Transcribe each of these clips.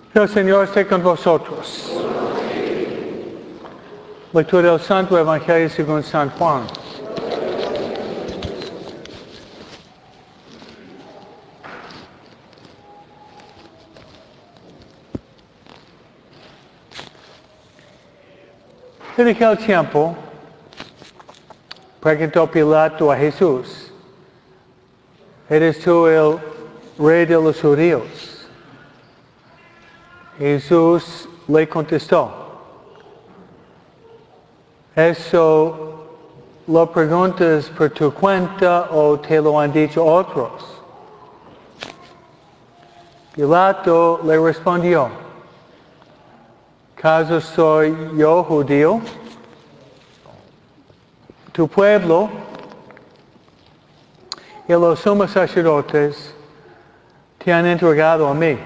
El Señor esté con vosotros. Lectura del Santo Evangelio según San Juan. En aquel tiempo, preguntó Pilato a Jesús: ¿Eres tú el rey de los judíos? Jesús le contestó: ¿Eso lo preguntas por tu cuenta o te lo han dicho otros? Pilato le respondió: ¿Acaso soy yo judío? Tu pueblo y los sumos sacerdotes te han entregado a mí.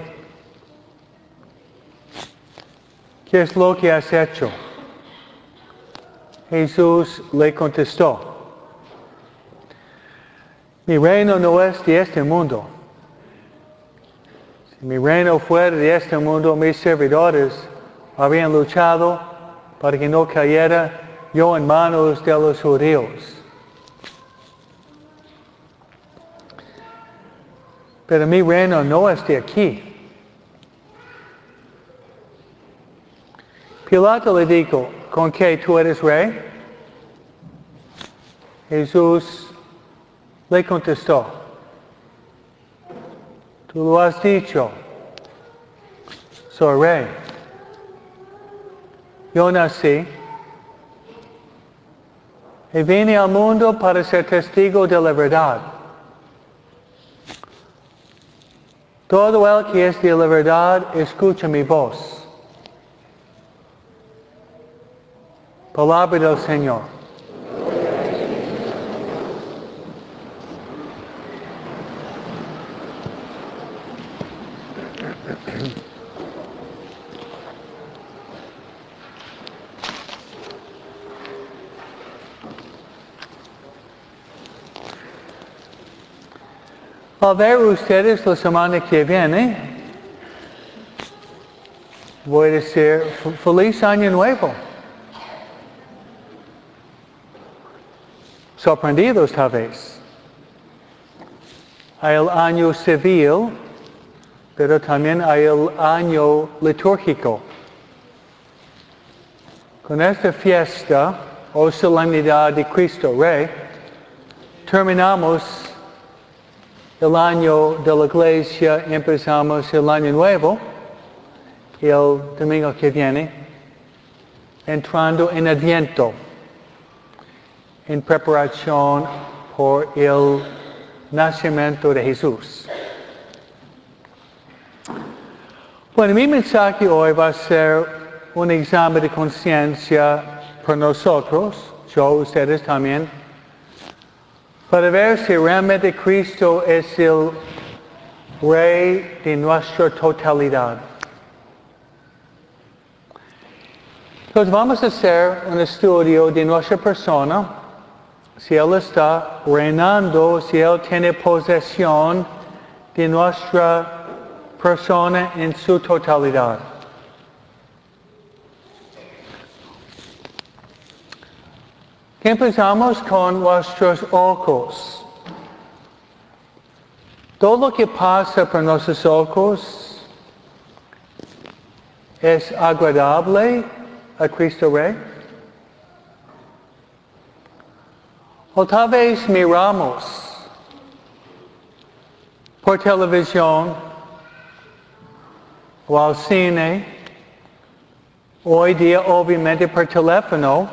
¿Qué es lo que has hecho? Jesús le contestó: mi reino no es de este mundo. Si mi reino fuera de este mundo, mis servidores habrían luchado para que no cayera yo en manos de los judíos. Pero mi reino no es de aquí. Pilato le dijo: ¿con qué tú eres rey? Jesús le contestó: tú lo has dicho, soy rey. Yo nací y vine al mundo para ser testigo de la verdad. Todo el que es de la verdad escucha mi voz. Palabra del Señor. A ver ustedes la semana que viene, voy a decir feliz año nuevo. Sorprendidos tal vez. Hay el año civil, pero también hay el año litúrgico. Con esta fiesta o solemnidad de Cristo Rey, terminamos el año de la Iglesia, empezamos el año nuevo, el domingo que viene, entrando en Adviento, en preparación por el nacimiento de Jesús. Bueno, mi mensaje hoy va a ser un examen de conciencia por nosotros, yo, ustedes también, para ver si realmente Cristo es el Rey de nuestra totalidad. Entonces vamos a hacer un estudio de nuestra persona, si Él está reinando, si Él tiene posesión de nuestra persona en su totalidad. Empezamos con nuestros ojos. Todo lo que pasa por nuestros ojos es agradable a Cristo Rey. O tal vez miramos por televisión o al cine, hoy día obviamente por teléfono,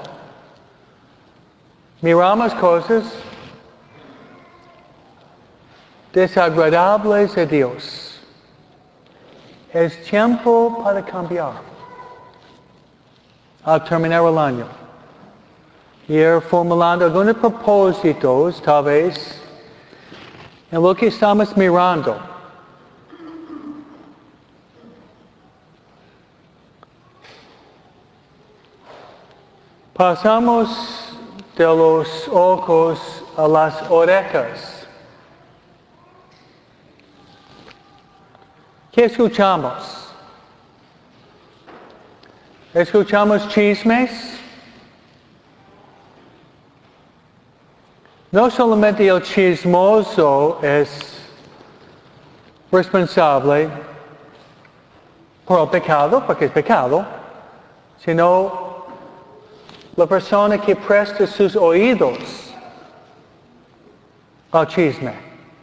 miramos cosas desagradables a Dios. Es tiempo para cambiar. Al terminar el año, ir formulando algunos propósitos, tal vez, en lo que estamos mirando. Pasamos de los ojos a las orejas. ¿Qué escuchamos? Escuchamos chismes. No solamente el chismoso es responsable por el pecado, porque es pecado, sino la persona que presta sus oídos al chisme.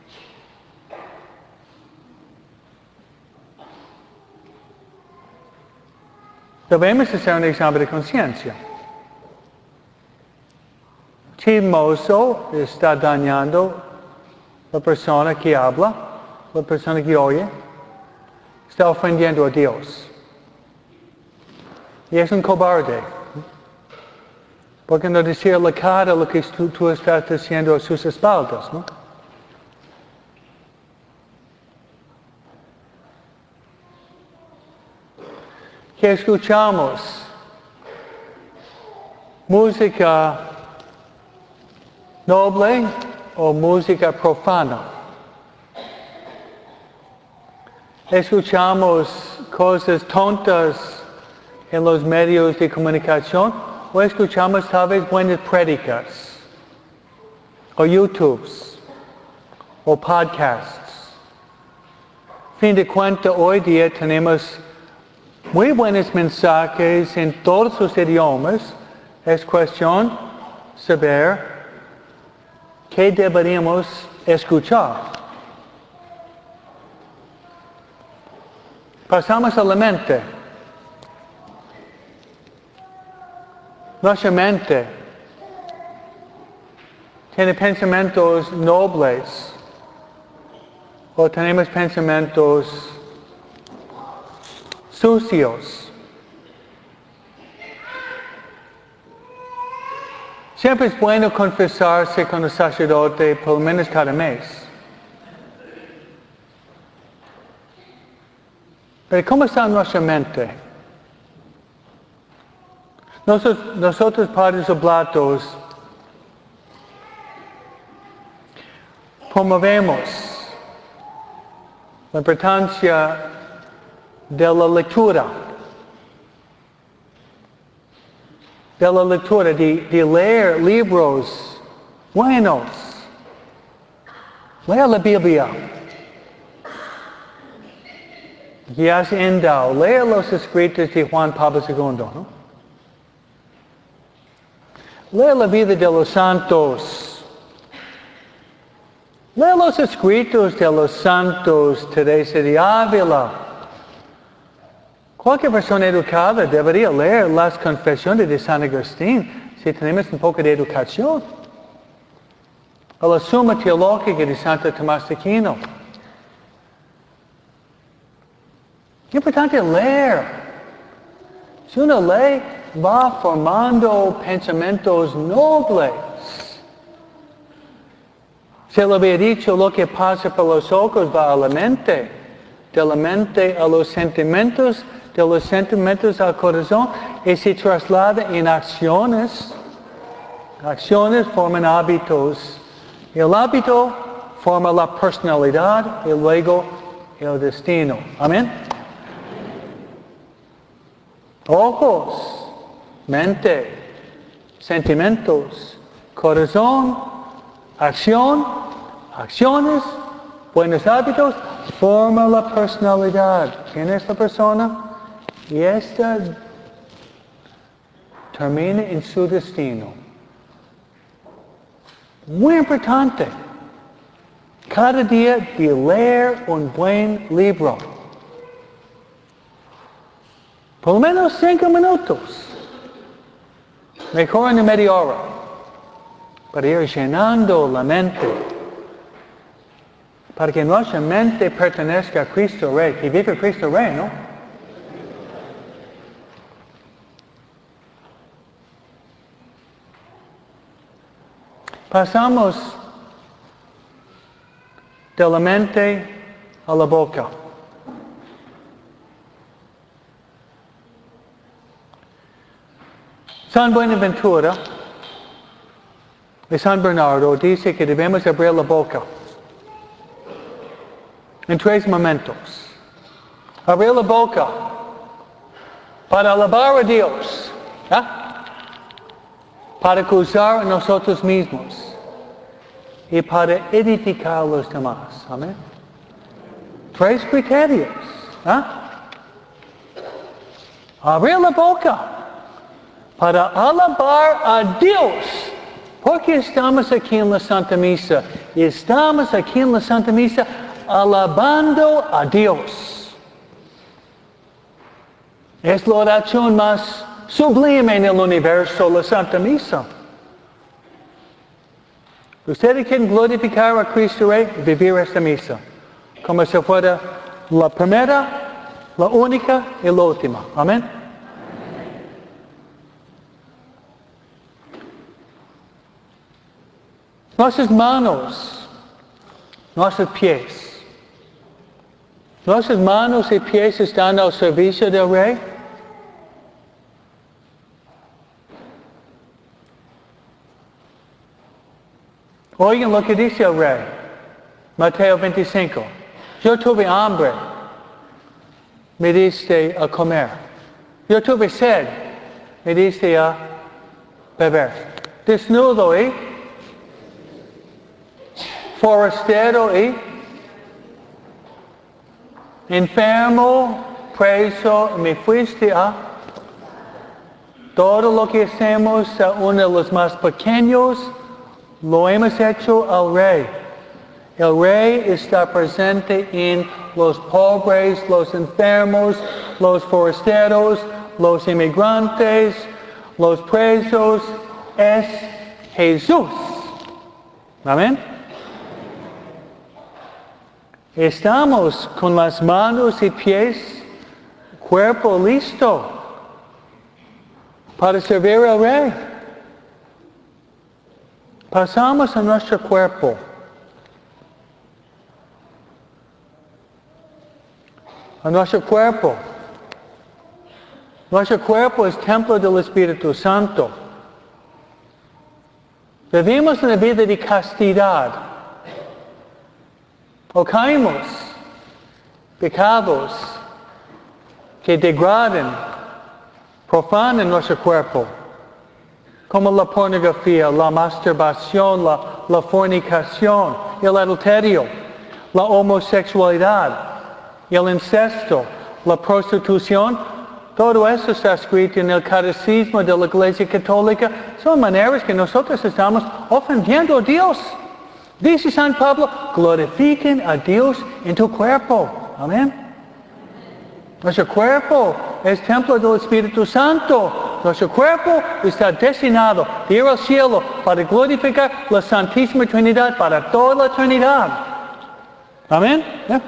Debemos hacer un examen de conciencia. Chismoso está dañando la persona que habla, la persona que oye, está ofendiendo a Dios. Y es un cobarde. ¿Por qué no decir la cara lo que tú estás diciendo a sus espaldas, no? ¿Qué escuchamos? Música noble o música profana. Escuchamos cosas tontas en los medios de comunicación o escuchamos tal vez buenas prédicas o YouTubes o podcasts. Fin de cuentas, hoy día tenemos muy buenos mensajes en todos los idiomas. Es cuestión de saber qué deberíamos escuchar. Pasamos a la mente. Nuestra mente tiene pensamientos nobles o tenemos pensamientos sucios. Siempre es bueno confesarse con el sacerdote por lo menos cada mes. Pero ¿cómo está nuestra mente? Nosotros padres oblatos promovemos la importancia de la lectura. De leer libros buenos. Lea la Biblia. Guías Endao. Lea los escritos de Juan Pablo II. ¿No? Lea la vida de los santos. Lea los escritos de los santos Teresa de Ávila. Cualquier persona educada debería leer las confesiones de San Agustín si tenemos un poco de educación. O la Suma Teológica de Santo Tomás de Aquino. Es importante leer. Si uno lee, va formando pensamientos nobles. Se lo había dicho, lo que pasa por los ojos va a la mente. De la mente a los sentimientos, de los sentimientos al corazón, y se traslada en acciones. Acciones forman hábitos. El hábito forma la personalidad y luego el destino. Amén. Ojos, mente, sentimientos, corazón, acción, acciones, buenos hábitos, forma la personalidad. ¿Quién es la persona? Y esta termina en su destino. Muy importante. Cada día de leer un buen libro. Por lo menos 5 minutos. Mejor en media hora. Para ir llenando la mente. Para que nuestra mente pertenezca a Cristo Rey. Que vive Cristo Rey, ¿no? Pasamos de la mente a la boca. San Buenaventura y San Bernardo dice que debemos abrir la boca en 3 momentos. Abrir la boca para alabar a Dios, ¿ah? Para acusar a nosotros mismos y para edificar a los demás. Amén. 3 criterios. ¿Ah? Abrir la boca para alabar a Dios. Porque estamos aquí en la Santa Misa. Estamos aquí en la Santa Misa alabando a Dios. Es la oración más sublime en el universo, la Santa Misa. Ustedes quieren glorificar a Cristo Rey, vivir esta misa como si fuera la primera, la única y la última. Amén. Nuestras manos, nuestros pies. Nuestras manos y pies están al servicio del Rey. Oigan lo que dice el Rey. Mateo 25. Yo tuve hambre, me diste a comer. Yo tuve sed, me diste a beber. Desnudo y forastero y enfermo, preso, me fuiste a. Todo lo que hacemos a uno de los más pequeños, lo hemos hecho al Rey. El Rey está presente en los pobres, los enfermos, los forasteros, los inmigrantes, los presos. Es Jesús. Amén. Estamos con las manos y pies, cuerpo listo para servir al Rey. Pasamos a nuestro cuerpo. A nuestro cuerpo. Nuestro cuerpo es templo del Espíritu Santo. Vivimos una vida de castidad. O caemos pecados que degradan, profanan nuestro cuerpo. Como la pornografía, la masturbación, la fornicación, el adulterio, la homosexualidad, el incesto, la prostitución. Todo eso está escrito en el Catecismo de la Iglesia Católica. Son maneras que nosotros estamos ofendiendo a Dios. Dice San Pablo, glorifiquen a Dios en tu cuerpo. Amén. Nuestro cuerpo es templo del Espíritu Santo. Nuestro cuerpo está destinado a ir al cielo para glorificar la Santísima Trinidad para toda la eternidad. Amén. ¿Eh?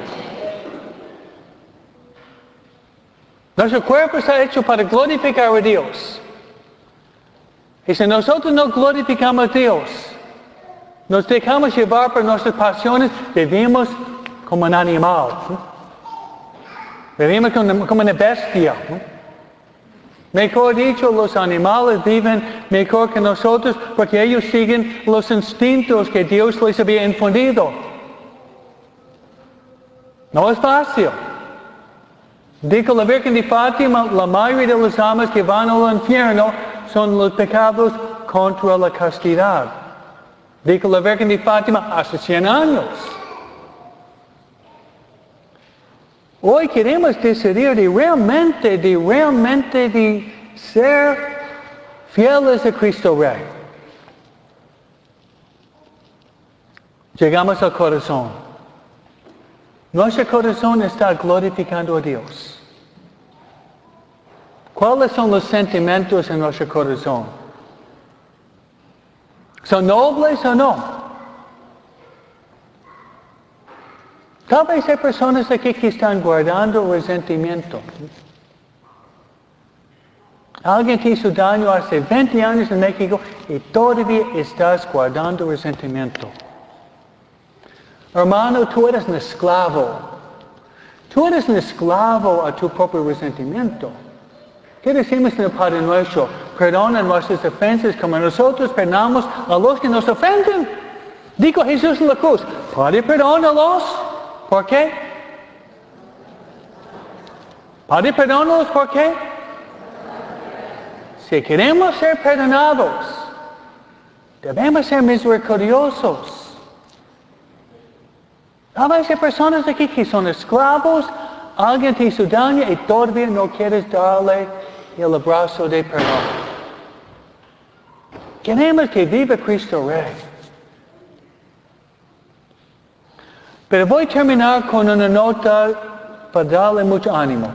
Nuestro cuerpo está hecho para glorificar a Dios. Y si nosotros no glorificamos a Dios, nos dejamos llevar por nuestras pasiones, vivimos como un animal. Vivimos como una bestia. Mejor dicho, los animales viven mejor que nosotros porque ellos siguen los instintos que Dios les había infundido. No es fácil. Dijo la Virgen de Fátima, la mayoría de las almas que van al infierno son los pecados contra la castidad. Dijo la Virgen de Fátima hace 100 años. Hoy queremos decidir de realmente ser fieles a Cristo Rey. Llegamos al corazón. Nuestro corazón está glorificando a Dios. ¿Cuáles son los sentimientos en nuestro corazón? ¿Son nobles o no? Tal vez hay personas aquí que están guardando resentimiento. Alguien te hizo daño hace 20 años en México y todavía estás guardando resentimiento. Hermano, tú eres un esclavo. Tú eres un esclavo a tu propio resentimiento. ¿Qué decimos en el Padre Nuestro? Perdona nuestras ofensas como nosotros perdonamos a los que nos ofenden. Dijo Jesús en la cruz, Padre, perdónalos. ¿Por qué? Padre, perdónalos, ¿por qué? Si queremos ser perdonados, debemos ser misericordiosos. A veces hay personas aquí que son esclavos, alguien te hizo daño y todavía no quieres darle el abrazo de perdón. Queremos que viva Cristo Rey. Pero voy a terminar con una nota para darle mucho ánimo.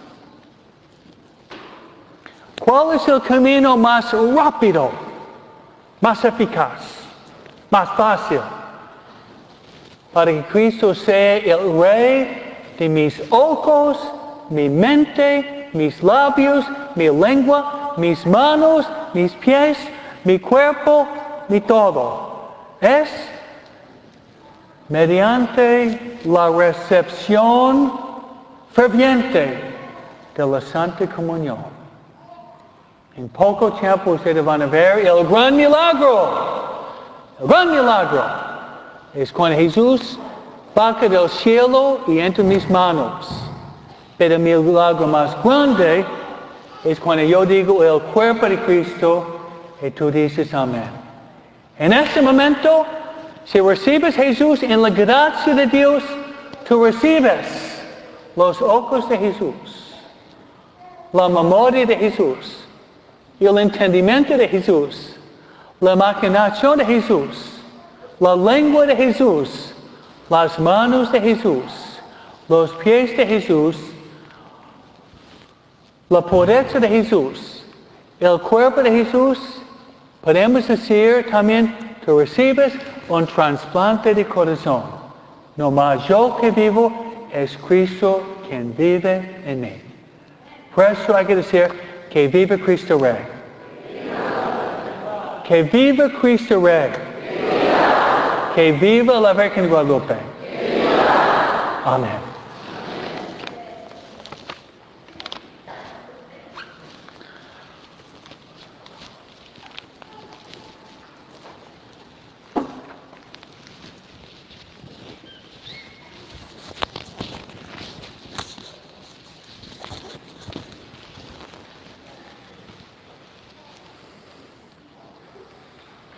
¿Cuál es el camino más rápido, más eficaz, más fácil para que Cristo sea el Rey de mis ojos, mi mente, mis labios, mi lengua, mis manos, mis pies, mi cuerpo, mi todo? Es mediante la recepción ferviente de la Santa Comunión. En poco tiempo ustedes van a ver el gran milagro. El gran milagro es cuando Jesús baja del cielo y entra en mis manos. Pero el milagro más grande es cuando yo digo el cuerpo de Cristo y tú dices amén. En este momento, si recibes Jesús en la gracia de Dios, tú recibes los ojos de Jesús, la memoria de Jesús, el entendimiento de Jesús, la imaginación de Jesús, la lengua de Jesús, las manos de Jesús, los pies de Jesús, la pureza de Jesús, el cuerpo de Jesús. Podemos decir también, tú recibes un trasplante de corazón. No más yo que vivo, es Cristo quien vive en mí. Por eso hay que decir que vive Cristo Rey. Que viva Cristo Rey. Que viva la Virgen de Guadalupe. Amén.